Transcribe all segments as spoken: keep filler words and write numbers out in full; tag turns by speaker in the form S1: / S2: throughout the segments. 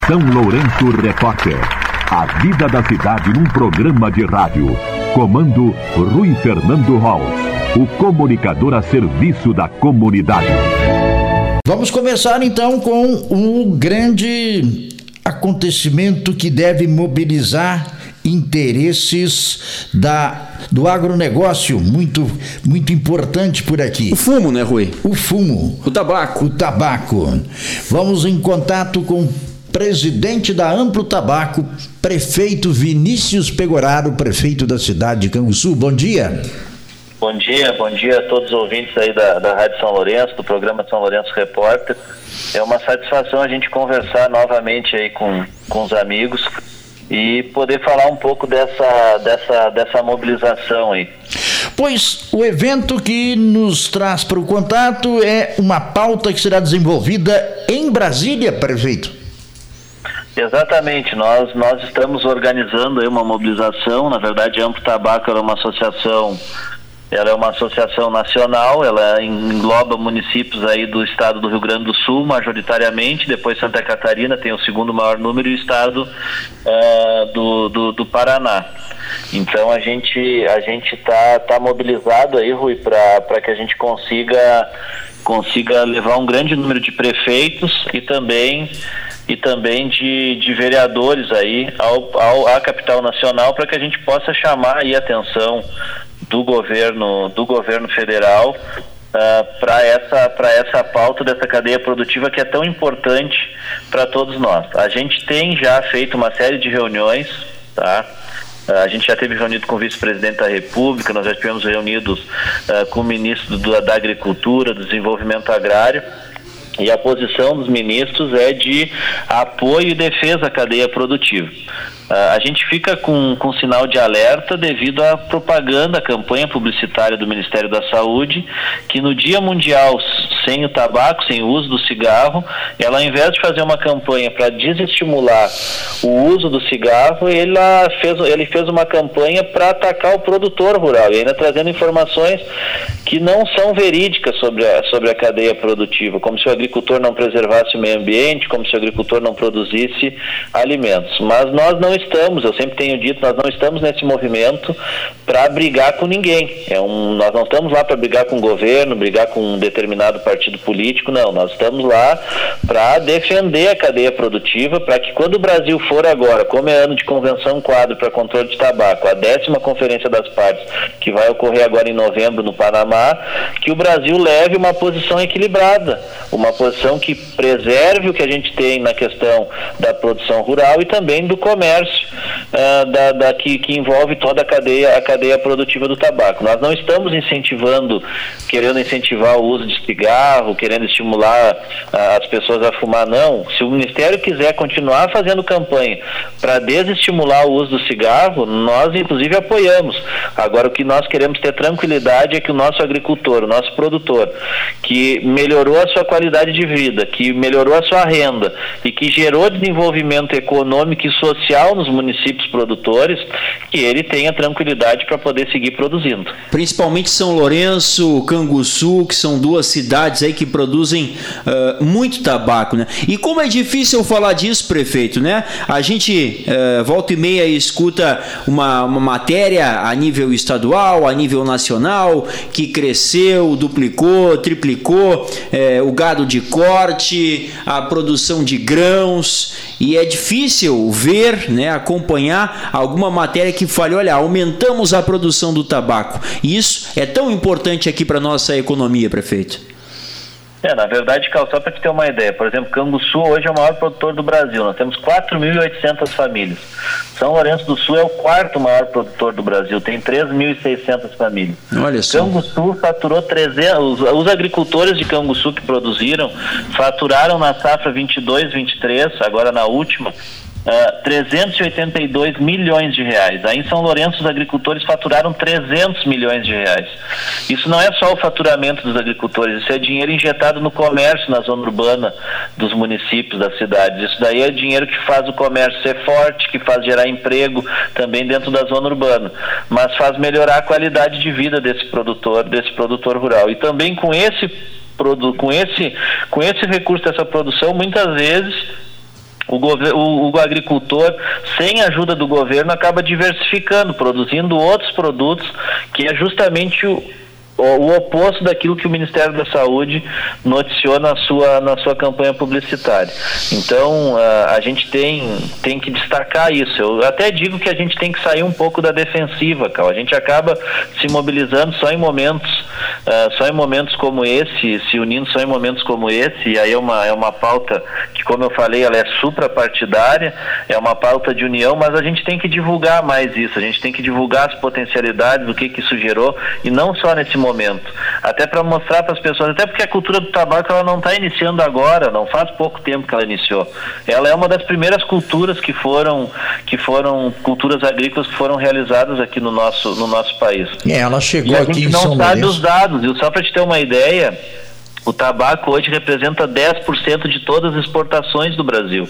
S1: São Lourenço Repórter. A vida da cidade num programa de rádio. Comando Rui Fernando Holtz, o comunicador a serviço da comunidade.
S2: Vamos começar então com um grande acontecimento que deve mobilizar interesses da, do agronegócio, muito, muito importante por aqui.
S3: O fumo, né, Rui?
S2: O fumo.
S3: O tabaco.
S2: O tabaco. Vamos em contato com presidente da Amplo Tabaco, prefeito Vinícius Pegoraro, prefeito da cidade de Canguçu. Bom dia.
S4: Bom dia, bom dia a todos os ouvintes aí da, da Rádio São Lourenço, do programa São Lourenço Repórter. É uma satisfação a gente conversar novamente aí com, com os amigos e poder falar um pouco dessa, dessa, dessa mobilização aí.
S2: Pois o evento que nos traz para o contato é uma pauta que será desenvolvida em Brasília, prefeito.
S4: Exatamente, nós, nós estamos organizando aí uma mobilização. Na verdade, a Amplo Tabaco é uma associação, ela é uma associação nacional, ela engloba municípios aí do estado do Rio Grande do Sul, majoritariamente, depois Santa Catarina tem o segundo maior número e o estado uh, do, do, do Paraná. Então a gente a gente tá, tá mobilizado aí, Rui, para que a gente consiga, consiga levar um grande número de prefeitos e também e também de, de vereadores aí ao, ao, à capital nacional, para que a gente possa chamar aí a atenção do governo, do governo federal uh, para essa, para essa pauta dessa cadeia produtiva que é tão importante para todos nós. A gente tem já feito uma série de reuniões, tá? Uh, a gente já teve reunido com o vice-presidente da República, nós já tivemos reunidos uh, com o ministro do, da Agricultura, do Desenvolvimento Agrário. E a posição dos ministros é de apoio e defesa à cadeia produtiva. Uh, a gente fica com, com sinal de alerta devido à propaganda, à campanha publicitária do Ministério da Saúde, que no Dia Mundial sem o tabaco, sem o uso do cigarro, ela, ao invés de fazer uma campanha para desestimular o uso do cigarro, ele fez, ele fez uma campanha para atacar o produtor rural, e ainda trazendo informações que não são verídicas sobre a, sobre a cadeia produtiva, como se o agricultor não preservasse o meio ambiente, como se o agricultor não produzisse alimentos. Mas nós não estamos, eu sempre tenho dito, nós não estamos nesse movimento para brigar com ninguém. É um, nós não estamos lá para brigar com o governo, brigar com um determinado partido político, não. Nós estamos lá para defender a cadeia produtiva, para que quando o Brasil for agora, como é ano de convenção quadro para controle de tabaco, a décima conferência das partes, que vai ocorrer agora em novembro no Panamá, que o Brasil leve uma posição equilibrada, uma posição que preserve o que a gente tem na questão da produção rural e também do comércio uh, da, da, que, que envolve toda a cadeia, a cadeia produtiva do tabaco. Nós não estamos incentivando, querendo incentivar o uso de cigarro, querendo estimular uh, as pessoas a fumar, não. Se o Ministério quiser continuar fazendo campanha para desestimular o uso do cigarro, nós inclusive apoiamos. Agora, o que nós queremos ter tranquilidade é que o nosso agricultor, o nosso produtor, que melhorou a sua qualidade de vida, que melhorou a sua renda e que gerou desenvolvimento econômico e social nos municípios produtores, que ele tenha tranquilidade para poder seguir produzindo.
S3: Principalmente São Lourenço, Canguçu, que são duas cidades aí que produzem uh, muito tabaco, né? E como é difícil falar disso, prefeito, né? A gente uh, volta e meia escuta uma, uma matéria a nível estadual, a nível nacional, que cresceu, duplicou, triplicou eh, o gado de corte, a produção de grãos, e é difícil ver, né, acompanhar alguma matéria que fale, olha, aumentamos a produção do tabaco. Isso é tão importante aqui para a nossa economia, prefeito.
S4: É, na verdade, Carl, só para te ter uma ideia, por exemplo, Canguçu hoje é o maior produtor do Brasil, nós temos quatro mil e oitocentas famílias. São Lourenço do Sul é o quarto maior produtor do Brasil, tem três mil e seiscentas famílias.
S3: Olha só.
S4: Canguçu faturou trezentos, os, os agricultores de Canguçu que produziram, faturaram na safra vinte e dois, vinte e três, agora na última, Uh, trezentos e oitenta e dois milhões de reais. Aí em São Lourenço os agricultores faturaram trezentos milhões de reais. Isso não é só o faturamento dos agricultores, isso é dinheiro injetado no comércio na zona urbana dos municípios, das cidades. Isso daí é dinheiro que faz o comércio ser forte, que faz gerar emprego também dentro da zona urbana, mas faz melhorar a qualidade de vida desse produtor, desse produtor rural. E também com esse, com esse, com esse recurso dessa produção, muitas vezes O, o, o agricultor, sem a ajuda do governo, acaba diversificando, produzindo outros produtos, que é justamente o, o oposto daquilo que o Ministério da Saúde noticiou na sua, na sua campanha publicitária. Então, a, a gente tem, tem que destacar isso. Eu até digo que a gente tem que sair um pouco da defensiva, Cal. A gente acaba se mobilizando só em momentos, uh, só em momentos como esse, se unindo só em momentos como esse, e aí é uma, é uma pauta que, como eu falei, ela é suprapartidária, é uma pauta de união, mas a gente tem que divulgar mais isso, a gente tem que divulgar as potencialidades, o que, que isso gerou, e não só nesse momento, até para mostrar para as pessoas, até porque a cultura do tabaco ela não está iniciando agora, não faz pouco tempo que ela iniciou. Ela é uma das primeiras culturas que foram, que foram culturas agrícolas que foram realizadas aqui no nosso, no nosso país.
S2: É, ela chegou
S4: e a
S2: aqui
S4: gente
S2: em
S4: não
S2: São
S4: sabe
S2: Lourenço.
S4: os dados, e só para te ter uma ideia, o tabaco hoje representa dez por cento de todas as exportações do Brasil.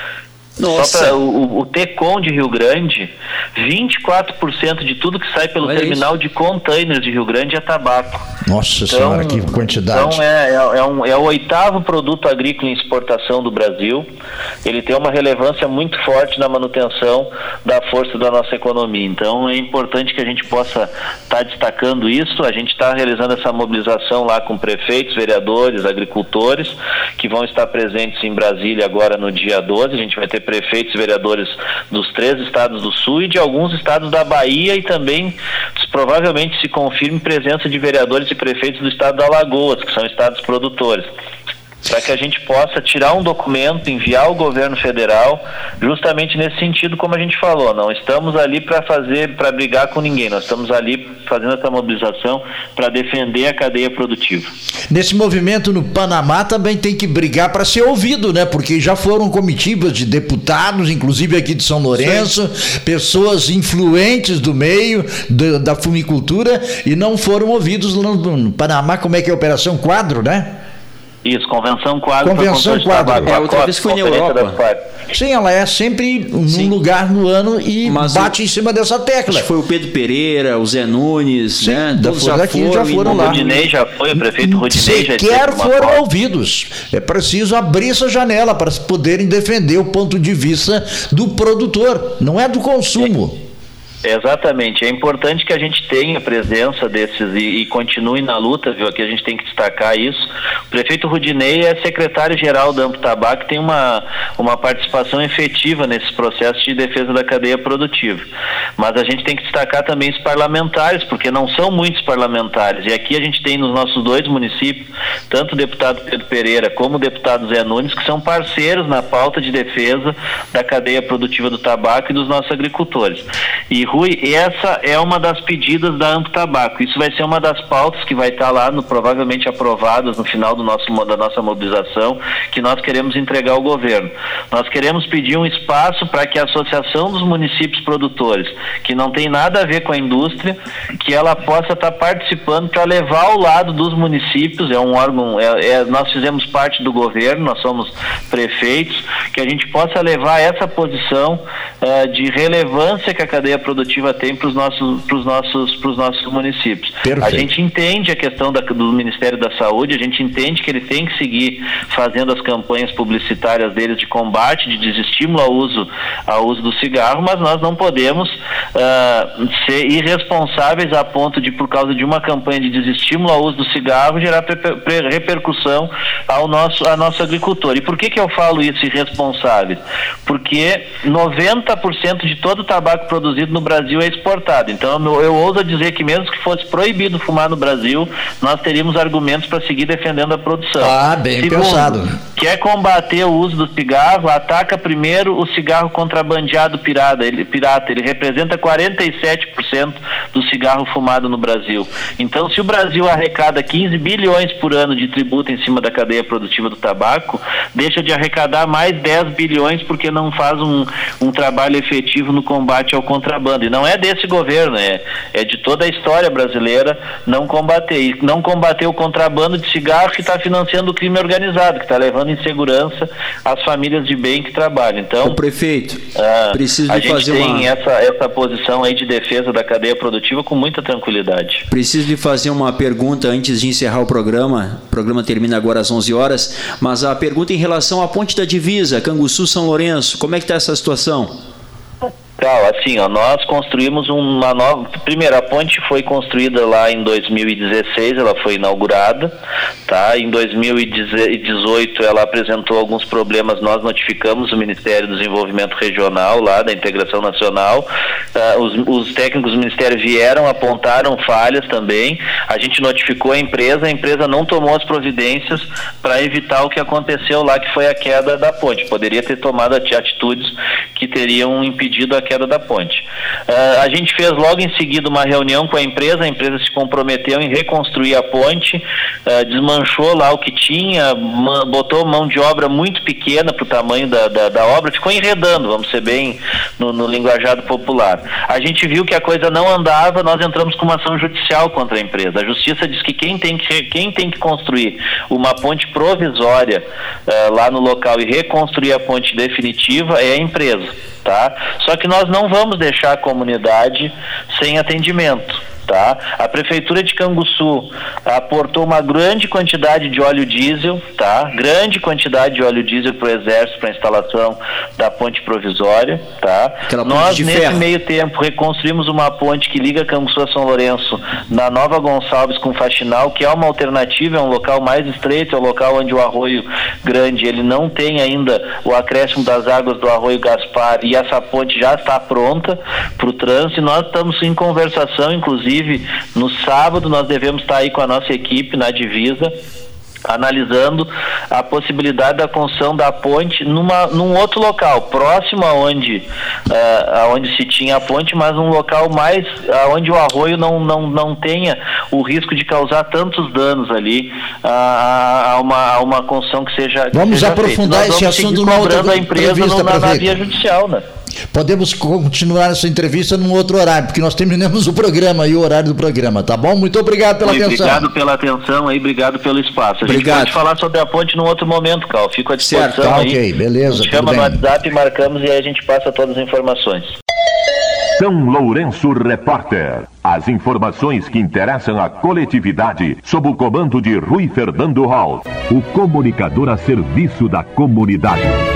S3: Nossa.
S4: Só pra, o, o Tecom de Rio Grande, vinte e quatro por cento de tudo que sai pelo
S3: Olha
S4: terminal
S3: isso.
S4: de containers de Rio Grande é tabaco.
S2: Nossa
S4: Então,
S2: senhora, que quantidade.
S4: Então é, é, é, um, é o oitavo produto agrícola em exportação do Brasil. Ele tem uma relevância muito forte na manutenção da força da nossa economia. Então é importante que a gente possa estar tá destacando isso. A gente está realizando essa mobilização lá com prefeitos, vereadores, agricultores, que vão estar presentes em Brasília agora no dia doze. A gente vai ter prefeitos e vereadores dos três estados do Sul e de alguns estados da Bahia, e também provavelmente se confirme presença de vereadores e prefeitos do estado da Alagoas, que são estados produtores, para que a gente possa tirar um documento, enviar ao governo federal, justamente nesse sentido, como a gente falou, não estamos ali para fazer, para brigar com ninguém, nós estamos ali fazendo essa mobilização para defender a cadeia produtiva.
S2: Nesse movimento no Panamá também tem que brigar para ser ouvido, né? Porque já foram comitivas de deputados, inclusive aqui de São Lourenço, sim, pessoas influentes do meio da, da fumicultura, e não foram ouvidos no, no Panamá. Como é que é a Operação Quadro, né?
S4: Isso, Convenção Quadro.
S2: Convenção Quadro.
S3: É, outra vez foi na Europa.
S2: Sim, ela é sempre num Sim. lugar no ano e Mas bate o, em cima dessa tecla.
S3: Acho que foi o Pedro Pereira, o Zé Nunes,
S2: Sim,
S3: né?
S2: Todos já, foram, já foram lá.
S4: O Rudinei já foi, o prefeito Rudinei já
S2: Sequer foram ouvidos. É preciso abrir essa janela para poderem defender o ponto de vista do produtor, não é do consumo.
S4: É. Exatamente, é importante que a gente tenha presença desses e, e continue na luta, viu? Aqui a gente tem que destacar isso. O prefeito Rudinei é secretário-geral da Amplo Tabaco, tem uma, uma participação efetiva nesses processos de defesa da cadeia produtiva. Mas a gente tem que destacar também os parlamentares, porque não são muitos parlamentares. E aqui a gente tem nos nossos dois municípios, tanto o deputado Pedro Pereira como o deputado Zé Nunes, que são parceiros na pauta de defesa da cadeia produtiva do tabaco e dos nossos agricultores. E Rui, essa é uma das pedidas da Amplo Tabaco. Isso vai ser uma das pautas que vai estar lá, no, provavelmente aprovadas no final do nosso, da nossa mobilização, que nós queremos entregar ao governo. Nós queremos pedir um espaço para que a Associação dos Municípios Produtores, que não tem nada a ver com a indústria, que ela possa estar participando para levar ao lado dos municípios. É um órgão, é, é, nós fizemos parte do governo, nós somos prefeitos, que a gente possa levar essa posição uh, de relevância que a cadeia produtiva tem para os nossos, pros nossos, pros nossos municípios. Perfeito. A gente entende a questão da, do Ministério da Saúde, a gente entende que ele tem que seguir fazendo as campanhas publicitárias deles de combate, de desestímulo ao uso, ao uso do cigarro, mas nós não podemos uh, ser irresponsáveis a ponto de, por causa de uma campanha de desestímulo ao uso do cigarro, gerar pre- pre- repercussão ao nosso, ao nosso agricultor. E por que que eu falo isso, irresponsáveis? Porque noventa por cento de todo o tabaco produzido no Brasil é exportado. Então eu, eu ouso dizer que mesmo que fosse proibido fumar no Brasil, nós teríamos argumentos para seguir defendendo a produção.
S2: Ah, bem
S4: Segundo,
S2: pensado.
S4: Quer combater o uso do cigarro, ataca primeiro o cigarro contrabandeado pirata. Ele, pirata, ele representa quarenta e sete por cento do cigarro fumado no Brasil. Então, se o Brasil arrecada quinze bilhões por ano de tributo em cima da cadeia produtiva do tabaco, deixa de arrecadar mais dez bilhões porque não faz um, um trabalho efetivo no combate ao contrabando. levando, e não é desse governo, é, é de toda a história brasileira não combater, e não combater o contrabando de cigarro que está financiando o crime organizado, que está levando insegurança às famílias de bem que trabalham. Então,
S3: o prefeito,
S4: uh,
S3: preciso
S4: a
S3: de
S4: gente
S3: fazer
S4: tem
S3: uma...
S4: essa, essa posição aí de defesa da cadeia produtiva com muita tranquilidade.
S3: Preciso de fazer uma pergunta antes de encerrar o programa. O programa termina agora às onze horas, mas a pergunta em relação à ponte da divisa, Canguçu-São Lourenço, como é que está essa situação?
S4: Cal, assim, ó, nós construímos uma nova... Primeiro, a ponte foi construída lá em dois mil e dezesseis, ela foi inaugurada, tá? Em dois mil e dezoito ela apresentou alguns problemas, nós notificamos o Ministério do Desenvolvimento Regional lá, da Integração Nacional, uh, os, os técnicos do Ministério vieram, apontaram falhas também, a gente notificou a empresa, a empresa não tomou as providências para evitar o que aconteceu lá, que foi a queda da ponte. Poderia ter tomado atitudes que teriam impedido a queda da ponte. Uh, a gente fez logo em seguida uma reunião com a empresa, a empresa se comprometeu em reconstruir a ponte, uh, desmanchou lá o que tinha, ma- botou mão de obra muito pequena para o tamanho da, da, da obra, ficou enredando, vamos ser bem no, no linguajado popular. A gente viu que a coisa não andava, nós entramos com uma ação judicial contra a empresa. A justiça diz que quem tem que, quem tem que construir uma ponte provisória uh, lá no local e reconstruir a ponte definitiva é a empresa. Tá? Só que nós não vamos deixar a comunidade sem atendimento. Tá? A Prefeitura de Canguçu aportou uma grande quantidade de óleo diesel, tá? Grande quantidade de óleo diesel para o Exército, para a instalação da ponte provisória. Tá? Nós, nesse ferro. meio tempo, reconstruímos uma ponte que liga Canguçu a São Lourenço na Nova Gonçalves com Faxinal, que é uma alternativa, é um local mais estreito, é um local onde o Arroio Grande ele não tem ainda o acréscimo das águas do Arroio Gaspar, e essa ponte já está pronta para o trânsito, e nós estamos em conversação, inclusive no sábado nós devemos estar aí com a nossa equipe na divisa, analisando a possibilidade da construção da ponte numa, num outro local, próximo aonde, uh, aonde se tinha a ponte, mas um local mais, aonde o arroio não, não, não tenha o risco de causar tantos danos ali a, a, uma, a uma construção que seja que
S2: Vamos
S4: seja
S2: aprofundar esse assunto numa outra
S4: a empresa
S2: entrevista,
S4: no, na, na via judicial, né?
S2: Podemos continuar essa entrevista num outro horário, porque nós terminamos o programa e o horário do programa, tá bom? Muito obrigado pela
S4: Muito
S2: atenção.
S4: Obrigado pela atenção aí, obrigado pelo espaço. A gente
S3: obrigado.
S4: pode falar sobre a ponte num outro momento, Cal. Fico à disposição
S2: certo, tá,
S4: aí.
S2: ok, beleza.
S4: A gente chama no WhatsApp, marcamos e aí a gente passa todas as informações.
S1: São Lourenço Repórter. As informações que interessam a coletividade sob o comando de Rui Fernando Hall, o comunicador a serviço da comunidade.